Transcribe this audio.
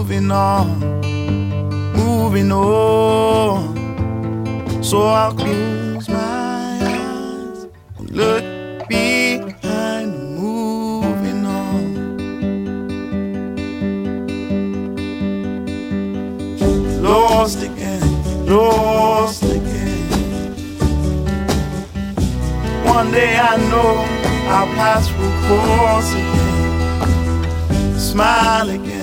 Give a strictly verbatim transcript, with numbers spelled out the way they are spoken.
moving on, moving on. So I'll close my eyes and look behind, moving on. Lost again, lost again. One day I know our paths will cross again. Smile again.